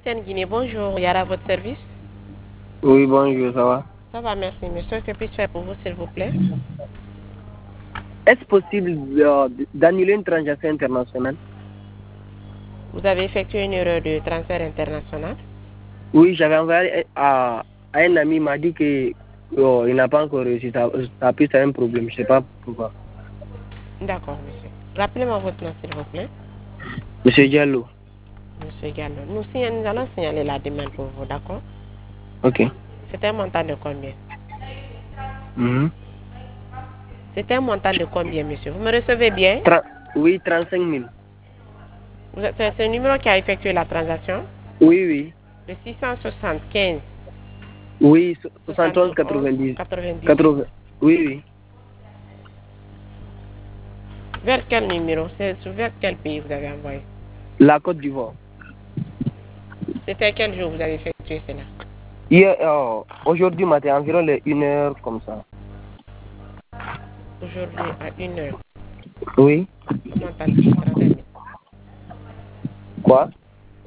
MTN Guinée, bonjour. Yara, votre service? Oui, bonjour, ça va? Ça va, merci, monsieur. Que puis-je faire pour vous, s'il vous plaît? Est-ce possible d'annuler une transaction internationale? Vous avez effectué une erreur de transfert international? Oui, j'avais envoyé à un ami, il m'a dit que il n'a pas encore réussi. Ça a pu être un problème, je ne sais pas pourquoi. D'accord, monsieur. Rappelez-moi votre nom, s'il vous plaît. Monsieur Diallo. Monsieur Gallo. Nous allons signaler la demande pour vous, d'accord? Ok. C'est un montant de combien? C'est un montant de combien, monsieur? Vous me recevez bien? Oui, 35 000. C'est le numéro qui a effectué la transaction? Oui, oui. Le 675. Oui, 71 90. 80. Oui, oui. Vers quel numéro? C'est vers quel pays vous avez envoyé? La Côte d'Ivoire. C'était quel jour vous avez effectué cela? Hier, aujourd'hui matin, environ les 1h comme ça. Aujourd'hui à 1h. Oui. Comment t'as-tu 35 000? Quoi?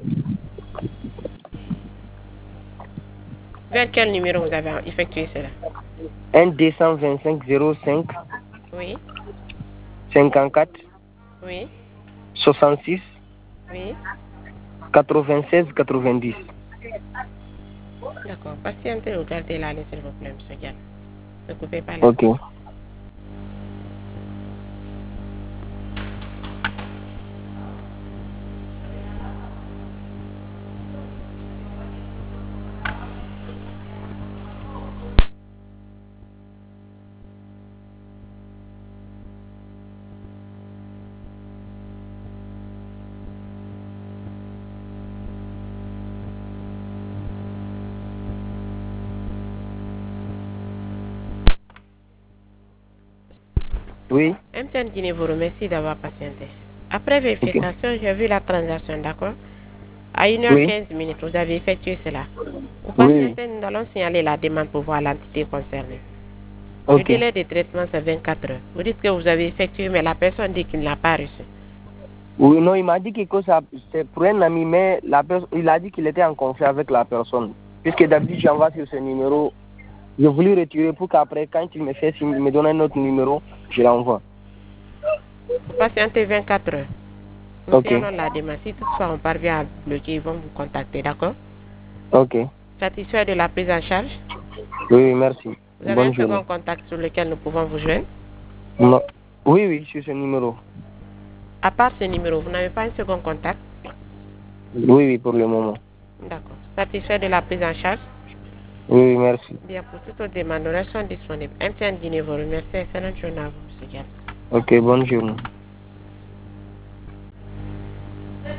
Vers quel numéro vous avez effectué cela? 1 225 05 Oui. 54 Oui. 66 Oui. 96 90. D'accord. Patientez, regardez la ligne, s'il vous plaît, monsieur Gall. Ne coupez pas la Ok. Oui. MTN Guinée vous remercie d'avoir patienté. Après vérification, j'ai vu la transaction, d'accord? À 1h15 minutes, vous avez effectué cela. Vous patientez, nous allons signaler la demande pour voir l'entité concernée. Le délai de traitement, c'est 24 heures. Vous dites que vous avez effectué, mais la personne dit qu'il n'a pas reçu. Oui, non, il m'a dit que c'est pour un ami, mais il a dit qu'il était en conflit avec la personne. Puisque d'habitude, j'envoie sur ce numéro. Je voulais retirer pour qu'après, quand il me fait signe, il me donne un autre numéro, je l'envoie. Vous patientez 24 heures. Nous signalons la demande. Si toutefois on parvient à bloquer, ils vont vous contacter, d'accord? Ok. Satisfait de la prise en charge? Oui, merci. Vous avez un second contact sur lequel nous pouvons vous joindre? Non. Oui, oui, sur ce numéro. À part ce numéro, vous n'avez pas un second contact? Oui, oui, pour le moment. D'accord. Satisfait de la prise en charge? Oui, merci. Bien, pour toute autre demande, nous restons disponibles. MTN Guinée vous remercie. Excellente journée à vous, M. Gall. Ok, bonne journée.